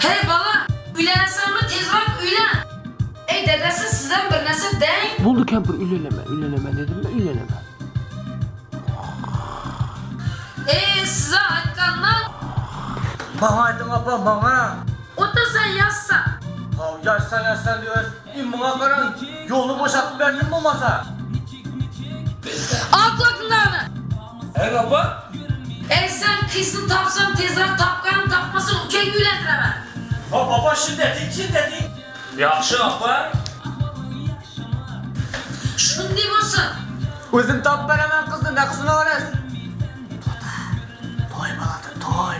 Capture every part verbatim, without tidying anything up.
Hey bala, uylanasın mı tezrak uylan. Ey dedesi sizden bir nasıl deyin? Buldu Kemper, üleleme, üleleme dedim mi, üleleme. Eee size aytkanlar. Bana aydın abla bana. O da sen yazsan. Ha yazsan yazsan diyoruz. İn bana karan yolu boşaltıp verdin mi olmasa? Al kulaklarını. He baba. Ey sen kızını tapsan tezrak tapkanı tapmasın ülkeyi gülendiremem. Ha baba şimdi dedik şimdi dedik. Yaxşı apa. Şundi olsun. Özün tap veremem kızın ne kızını öğret. Toy baladı toy.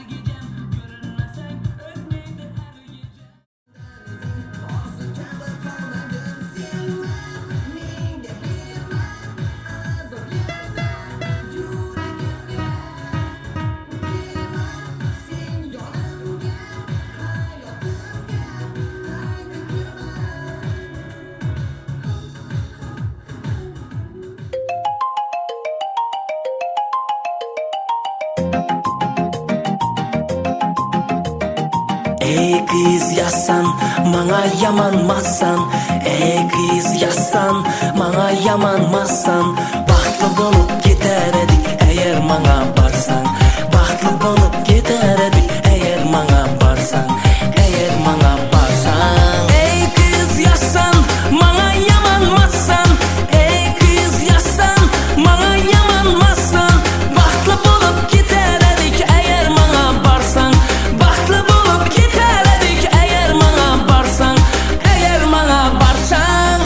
Ey kız yazsan, bana yamanmazsan. Ey kız yazsan, bana yamanmazsan. Baxtlı bolup gider edik, eğer bana barsan. Baxtlı bolup gider edik, eğer bana barsan. Eğer bana barsan. Ey kız yazsan, bana yamanmazsan. Ey kız yazsan, bana yamanmazsan. Baxtlı bolup gider edik, eğer bana barsan. Baxtlı bolup gider edik, eğer bana barsan. Eğer bana barsan.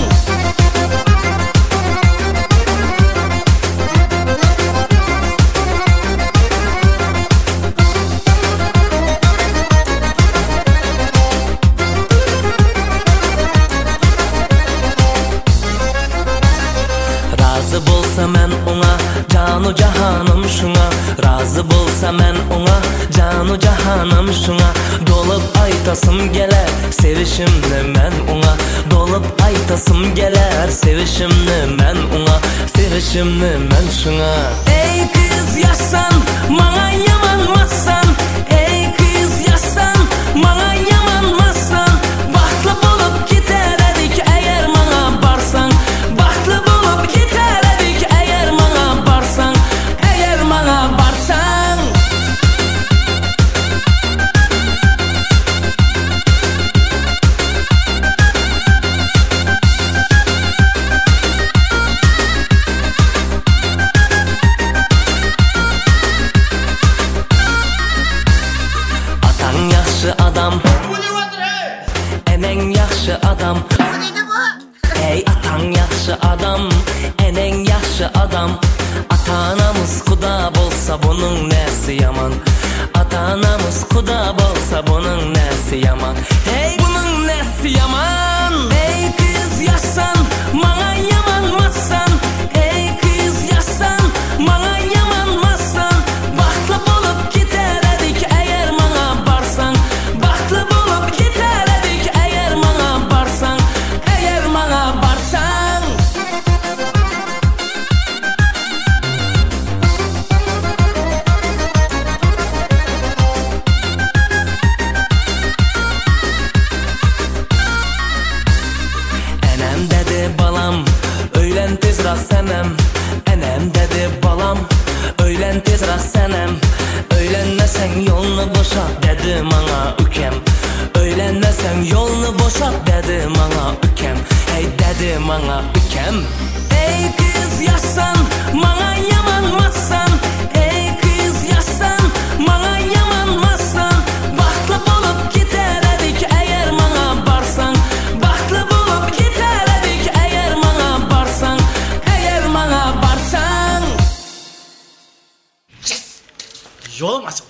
Razı bolsa men ona, canu cahanım şuna. Razı bolsa men ona, canu cahanım şuna. Dolup aytasım geler, sevişimni men ona. Dolup aytasım geler, sevişimni men ona. Sevişimni men şuna. Ey kız yazsan, bana yamanmazsan. Ey kız yazsan, bana yamanmazsan. Baxtlı bolup gider edik, eğer bana barsan. Baxtlı bolup gider edik, eğer bana barsan. Eğer bana barsan. Atan yaxşı adam, enen yaxşı adam. Ey atan yaxşı adam, enen yaxşı adam. Ata-anamız kuda bolsa bunun nesi yaman. Ata-anamız kuda bolsa bunun nesi yaman. Hey bunun nesi yaman. Ey kız yazsan, bana yamanmazsan. Ey kız yazsan, bana yamanmazsan. Baxtlı bolup gider edik, eğer bana barsan. Baxtlı bolup gider edik, eğer bana barsan. Eğer bana barsan. Enem dedi balam, öylen tezrak senem. Enem dedi balam, öylen tezrak senem. Öylenmesen yolunu boşalt dedi bana ükem. Öylenmesen yolunu boşalt dedi bana ükem. Hey dedi bana ükem. Ey kız yazsan, bana yamanmazsan. Ey kız yazsan, bana yamanmazsan. Baxtlı bolup gider edik, eğer bana barsan. Baxtlı bolup gider edik, eğer bana barsan. Eğer bana barsan. Yolum açıldı.